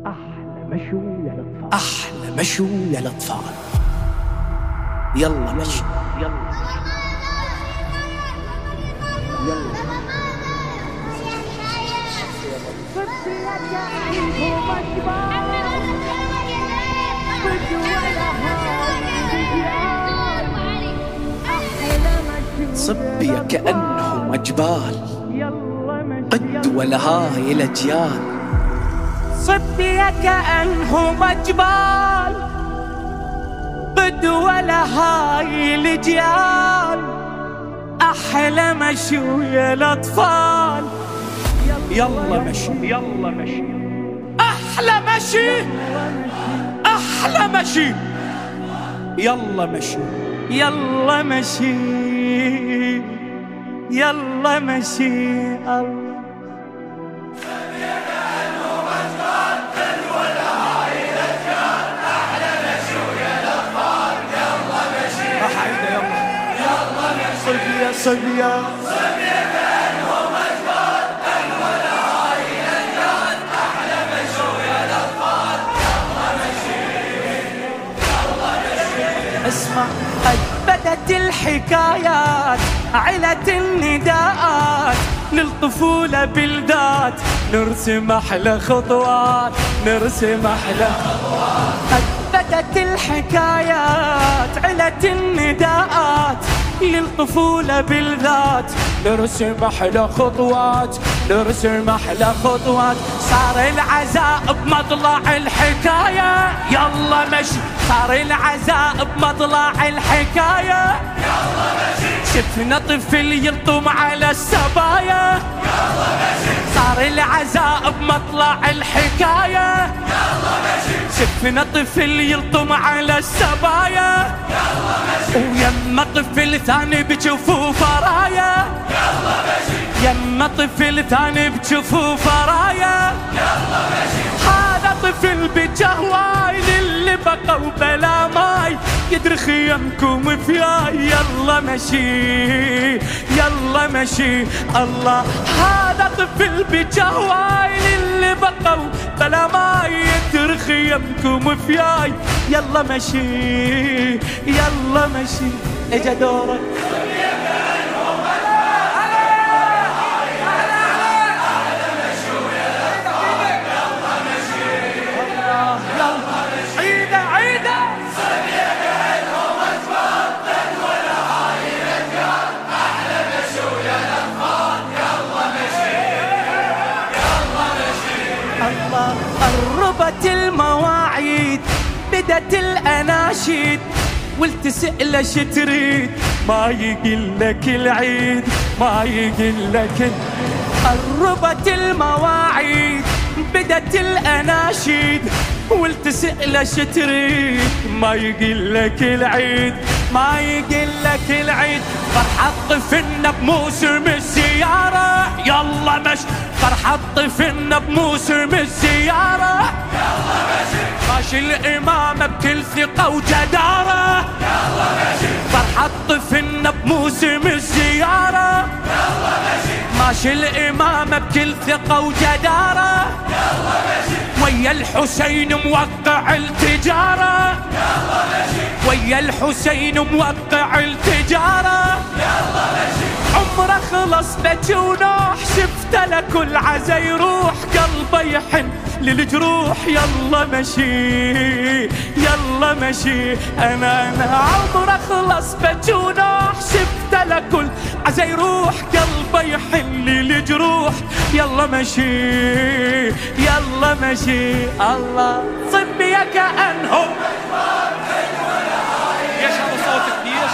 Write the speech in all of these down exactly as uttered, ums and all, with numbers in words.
أحلى مشو يا الأطفال، أحلى مشو يا الأطفال. يلا مشي يلا يلا صبية كأنهم أجبال، قد ولهاي الأجيال. صبية كأنهم أجبال، قد ولهاي الأجيال. أحلى مشو يا الأطفال. يلا مشي يلا مشي أحلى مشي، أحلى مشي. يلا مشي يلا مشي، يلا مشي. الله صبية صبية اسمع، قد بدت الحكايات، علت النداءات للطفولة بالذات، نرسم أحلى خطوات، نرسم أحلى خطوات. قد بدت الحكايات، علت النداءات للطفولة بالذات، نرسم أحلى خطوات، نرسم أحلى خطوات. صار العزاء بمطلع الحكاية، يلا مشي. صار العزاء بمطلع الحكاية، يلا مشي. شفنا طفل يلطم على السبايا، يلا مشي. صار العزاء بمطلع الحكاية، يلا مشي. شفنا طفل يلطم على السبايا، يلا مشي. ويما طفل ثاني بجفوفه راية، يلا مشي. يما طفل ثاني بجفوفه راية، يلا مشي. هذا طفل بجهواي للي بقوا بلا ماي، يدرخ يمكم فياي. يلا مشي يلا مشي. الله، هذا طفل بجهواي للي بقوا بلا ماي، يدرخ يمكم فياي. يلا مشي يلا مشي. اجا دورك. قربت المواعيد، بدت الأناشيد، والتسأل ش تريد، ما يقلك العيد، ما يقلك. قربت المواعيد، بدت الأناشيد، والتسأل ش تريد، ما يقلك العيد، ما يقلك العيد. فرحة طفلنا بموسم الزيارة، يلا مش. فرحة طفلنا بموسم الزيارة، يلا مشي. ماشي الإمامة بكل ثقة وجدارة، يلا مشي. فرحة طفلنا بموسم الزيارة، يلا مشي. ماشي الإمامة بكل ثقة وجدارة، يلا مشي. ويا الحسين موقع التجارة، يلا مشي. ويا الحسين موقع التجارة، يلا مشي. عمره خلص بكي ونوح، شفت لكل عزا يروح، قلبه يحن للجروح. يلا مشي يلا مشي. انا انا عمره خلص بكي ونوح، شفت لكل عزا يروح، قلبه يحن للجروح. يلا مشي يلا مشي. الله، صبية كأنهم ليش هذا صوتك ليش؟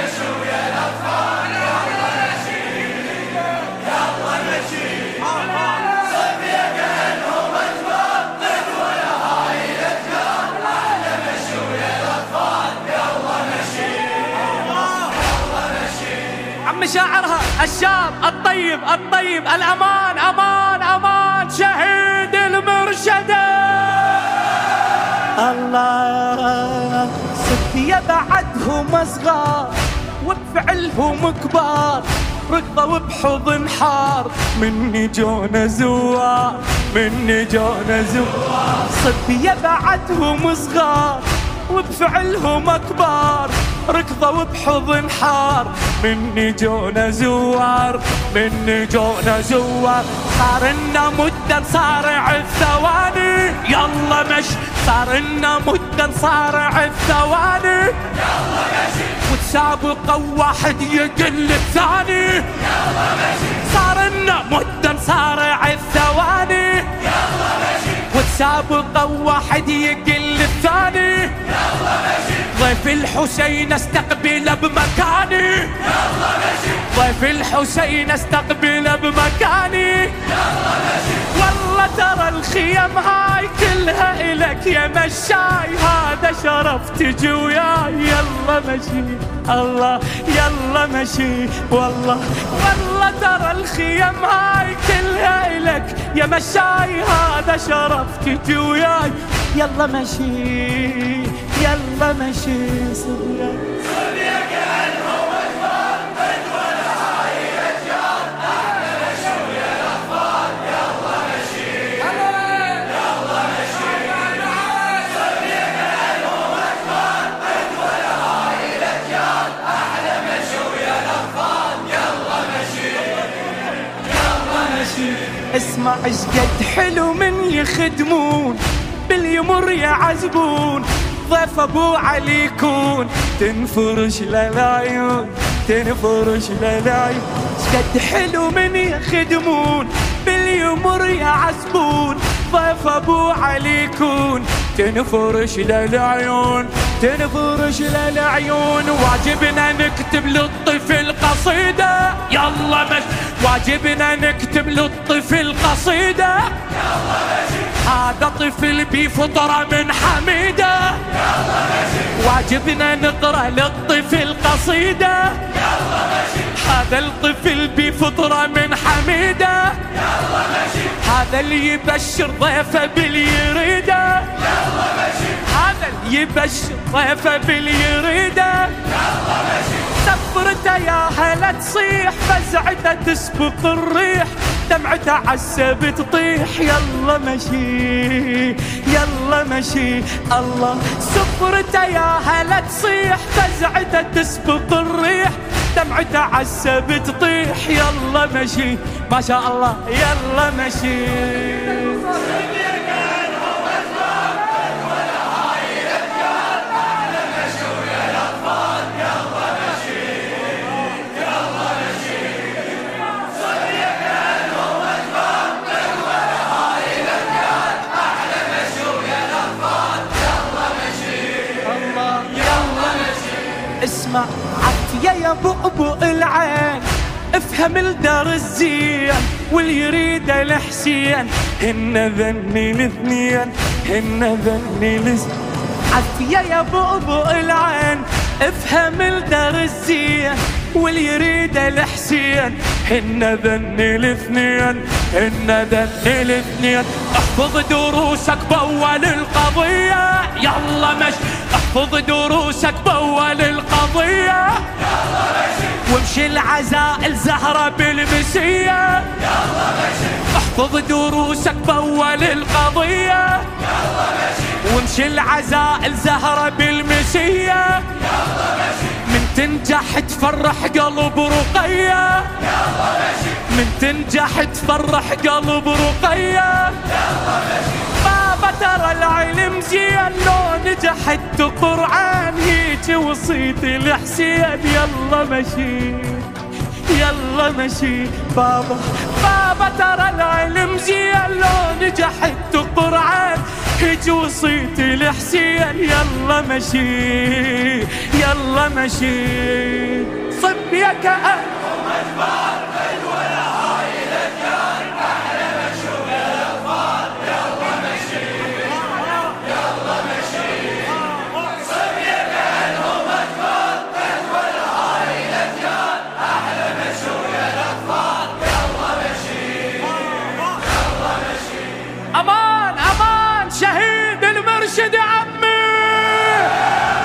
مشاعرها الشاب الطيب الطيب. الأمان أمان أمان، شهيد المرشدة. الله، ستية بعدهم صغار وبفعلهم كبار، ركضوا بحضن حار، مني جونا زوار، من جونا زوار. صبية بعدهم صغار وبفعلهم أكبار، ركضوا بحضن حار من جونا زوار، من جونا زوار. صار لنا مدة نصارع الثواني، يلا مش صار لنا مدة نصارع الثواني، يلا مشي وتسابق واحد يقل الثاني، يلا مشي صار لنا مدة نصارع الثواني، يلا مشي وتسابق واحد يقل الثاني، يلا مشي ضيف الحسين استقبل بمكاني، يلا مشي ضيف الحسين استقبل بمكاني، يلا مشي والله ترى الخيم هاي كلها إلك يا مشاي، هذا شرف تجي وياي، يلا مشي الله يلا مشي والله، والله ترى الخيم هاي كلها إلك يا مشاي، هذا شرف تجي وياي، يلا مشي يلا مشي. صبيا صبيا كأنهم أجمل قد ولا هاي الأجيال، أحلى مشي ويا الأطفال، يلا مشي يلا مشي. صبيا كأنهم أجمل قد ولا هاي الأجيال، أحلى مشي ويا الأطفال، يلا مشي يلا مشي. اسمع ايش قد حلو من يخدمون باليمر يعذبون، ضيف ابو علي يكون تنفرش للعيون، تنفرش للعيون. قد حلو من يخدمون باليمر يعذبون، ضيف ابو علي يكون تنفرش للعيون، تنفرش للعيون. واجبنا نكتب للطفل قصيدة، يلا مش واجبنا نكتب للطفل قصيدة، يلا مشي هذا طفل بفطرة من حميدة، يلا مشي واجبنا نقرأ للطفل قصيدة، يلا مشي هذا الطفل بفطرة من حميدة، يلا مشي هذا اللي يبشر ضيفه باليريدة، يلا مشي هذا اللي يبشر ضيفه باليريدة، يلا مشي سفرته يا هلا تصيح، فزعته تسبق الريح، دمعته عالسب تطيح، يلا مشي يلا مشي الله. سفرته يا هلا تصيح، فزعته تسبق الريح، دمعته عالسب تطيح، يلا مشي ما شاء الله يلا مشي. اسمع عافية يا بؤبؤ العين، افهم الدرس زين، واللي يريد الحسين هن ذني الاثنين، هن ذني الاثنين. عافية يا بؤبؤ العين، افهم الدرس زين، واللي يريد الحسين هن ذني الاثنين، هن ذني الاثنين. احفظ دروسك بأول القضية، يلا مش احفظ دروسك بأول القضية، يلا مشي وامشي العزاء الزهرة بالمسية، يلا مشي احفظ دروسك بأول القضية، يلا مشي وامشي العزاء الزهرة بالمسية، يلا مشي من تنجح تفرح قلب رقية، يلا مشي من تنجح تفرح قلب رقية، يلا مشي بابا ترى العلم زين، لو نجحت قرآن هيك وصيت الحسين، يلا مشي يلا مشي بابا، بابا ترى العلم زين، لو نجحت قرآن هيك وصيت الحسين، يلا مشي يلا مشي. صبيا كأنهم أجمل قد ولا هاي الأجيال، أحلى مشي ويا الأطفال، يلا مشي يلا مشي. صبيا كأنهم أجمل قد ولا هاي الأجيال، أحلى مشي ويا الأطفال، يلا مشي يلا مشي. أمان أمان شهيد المرشد عمي،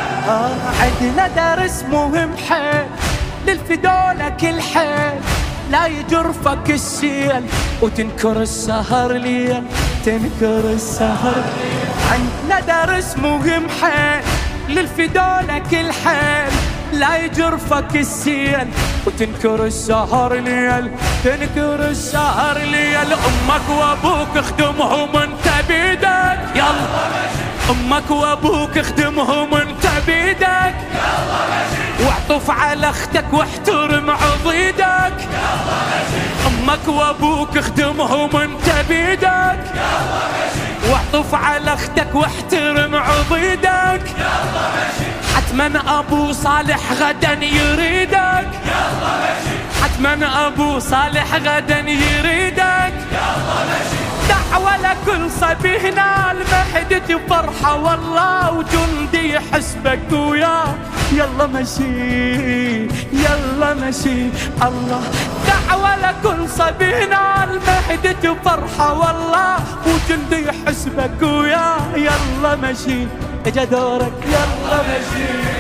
آه عندنا درس مهم حيل للفدولة كل حيل، لا يجرفك السيل وتنكر السهر ليل، تنكر السهر. عندنا درس مهم حيل للفدولك الحيل، لا يجرفك السيل وتنكر السهر ليل، تنكر السهر ليل. امك وابوك اخدمهم انت بيدك، يلا امك وابوك اخدمهم انت بيدك، واعطف على اختك واحترم عضيدك. امك وابوك اخدمهم انت بيدك، واعطف على اختك واحترم عضيدك. حتما ابو صالح غدا يريدك، حتما ابو صالح غدا يريدك. دعوة لكل صبي هنا المهدة فرحة والله، وجندي حسبك وياه يلا مشي يلا مشي الله. دعوة لكل صبي هنا المهدة فرحة والله، وجندي حسبك وياه يلا مشي. اجا دورك يلا مشي.